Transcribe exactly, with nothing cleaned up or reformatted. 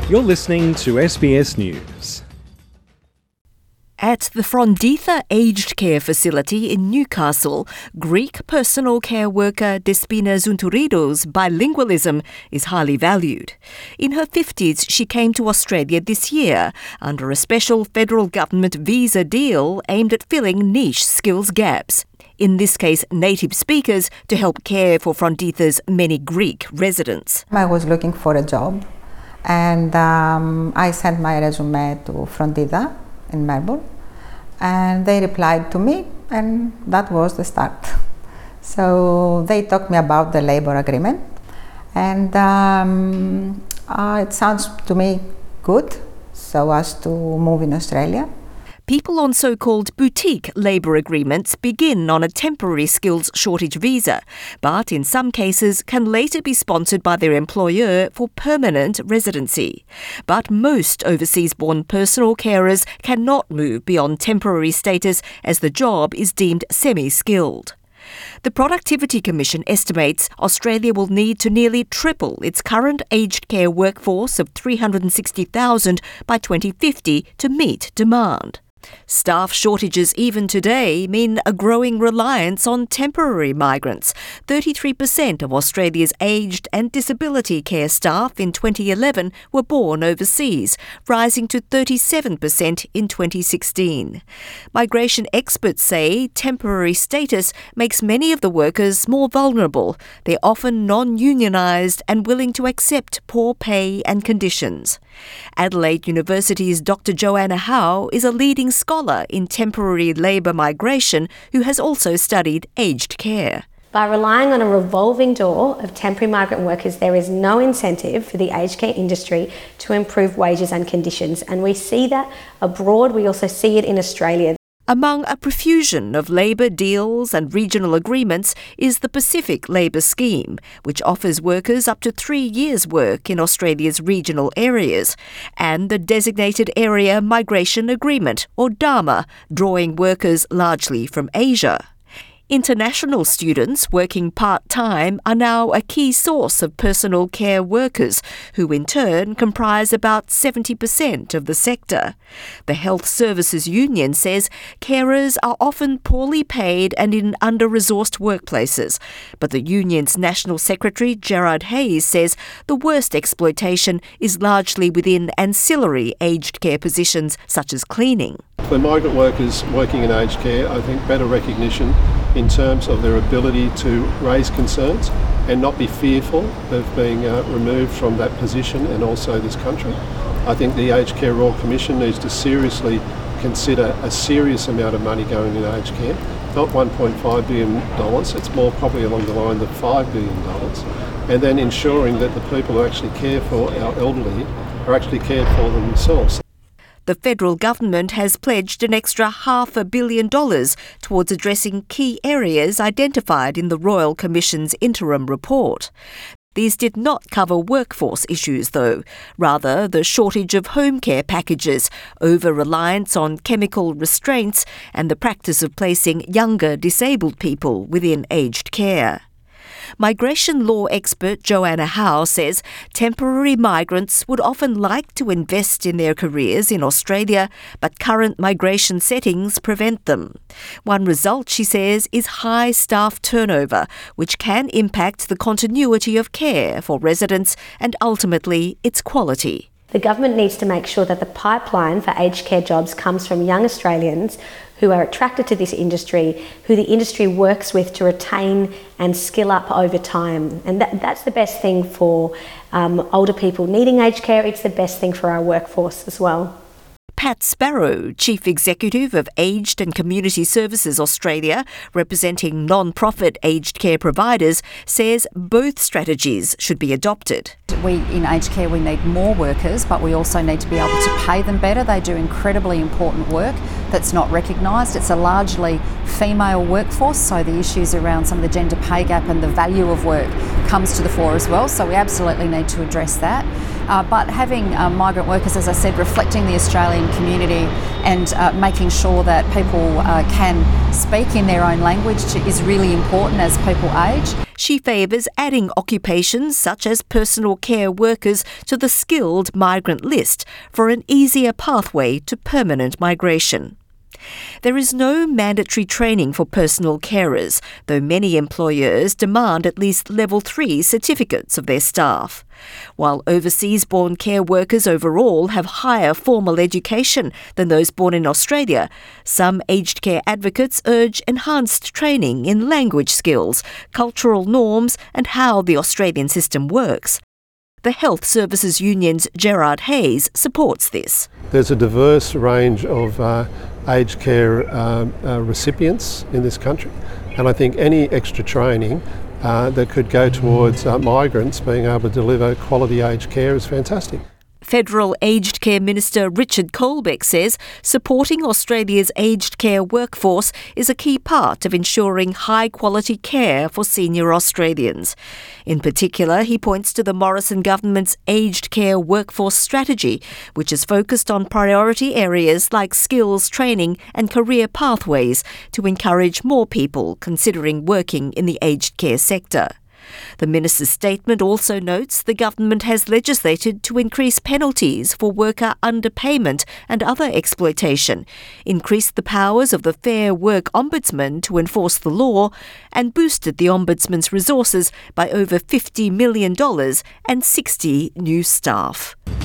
You're listening to S B S News. At the Fronditha Aged Care Facility in Newcastle, Greek personal care worker Despina Zountouridos' bilingualism is highly valued. In her fifties, she came to Australia this year under a special federal government visa deal aimed at filling niche skills gaps. In this case, native speakers to help care for Fronditha's many Greek residents. I was looking for a job and um, I sent my resume to Fronditha in Melbourne, and they replied to me, and that was the start. So they talked me about the labour agreement, and um, uh, it sounds to me good, so as to move in Australia. People on so-called boutique labour agreements begin on a temporary skills shortage visa, but in some cases can later be sponsored by their employer for permanent residency. But most overseas-born personal carers cannot move beyond temporary status as the job is deemed semi-skilled. The Productivity Commission estimates Australia will need to nearly triple its current aged care workforce of three hundred sixty thousand by twenty fifty to meet demand. Staff shortages even today mean a growing reliance on temporary migrants. thirty-three percent of Australia's aged and disability care staff in twenty eleven were born overseas, rising to thirty-seven percent in twenty sixteen. Migration experts say temporary status makes many of the workers more vulnerable. They're often non-unionised and willing to accept poor pay and conditions. Adelaide University's Doctor Joanna Howe is a leading scholar in temporary labour migration who has also studied aged care. By relying on a revolving door of temporary migrant workers, there is no incentive for the aged care industry to improve wages and conditions. And we see that abroad, we also see it in Australia. Among a profusion of labour deals and regional agreements is the Pacific Labour Scheme, which offers workers up to three years' work in Australia's regional areas, and the Designated Area Migration Agreement, or DAMA, drawing workers largely from Asia. International students working part-time are now a key source of personal care workers, who in turn comprise about seventy percent of the sector. The Health Services Union says carers are often poorly paid and in under-resourced workplaces. But the union's National Secretary, Gerard Hayes, says the worst exploitation is largely within ancillary aged care positions such as cleaning. For migrant workers working in aged care, I think better recognition in terms of their ability to raise concerns and not be fearful of being uh, removed from that position and also this country. I think the Aged Care Royal Commission needs to seriously consider a serious amount of money going in aged care, not one point five billion dollars, it's more probably along the line of five billion dollars, and then ensuring that the people who actually care for our elderly are actually cared for themselves. The federal government has pledged an extra half a billion dollars towards addressing key areas identified in the Royal Commission's interim report. These did not cover workforce issues, though. Rather, the shortage of home care packages, over-reliance on chemical restraints, and the practice of placing younger disabled people within aged care. Migration law expert Joanna Howe says temporary migrants would often like to invest in their careers in Australia, but current migration settings prevent them. One result, she says, is high staff turnover, which can impact the continuity of care for residents and ultimately its quality. The government needs to make sure that the pipeline for aged care jobs comes from young Australians who are attracted to this industry, who the industry works with to retain and skill up over time. And that, that's the best thing for um, older people needing aged care. It's the best thing for our workforce as well. Pat Sparrow, Chief Executive of Aged and Community Services Australia, representing non-profit aged care providers, says both strategies should be adopted. We, in aged care, we need more workers, but we also need to be able to pay them better. They do incredibly important work that's not recognised. It's a largely female workforce, so the issues around some of the gender pay gap and the value of work comes to the fore as well, so we absolutely need to address that. Uh, but having uh, migrant workers, as I said, reflecting the Australian community and uh, making sure that people uh, can speak in their own language is really important as people age. She favours adding occupations such as personal care workers to the skilled migrant list for an easier pathway to permanent migration. There is no mandatory training for personal carers, though many employers demand at least level three certificates of their staff. While overseas-born care workers overall have higher formal education than those born in Australia, some aged care advocates urge enhanced training in language skills, cultural norms and how the Australian system works. The Health Services Union's Gerard Hayes supports this. There's a diverse range of uh, aged care um, uh, recipients in this country, and I think any extra training uh, that could go towards uh, migrants being able to deliver quality aged care is fantastic. Federal Aged Care Minister Richard Colbeck says supporting Australia's aged care workforce is a key part of ensuring high-quality care for senior Australians. In particular, he points to the Morrison government's aged care workforce strategy, which is focused on priority areas like skills training and career pathways to encourage more people considering working in the aged care sector. The minister's statement also notes the government has legislated to increase penalties for worker underpayment and other exploitation, increased the powers of the Fair Work Ombudsman to enforce the law, and boosted the Ombudsman's resources by over fifty million dollars and sixty new staff.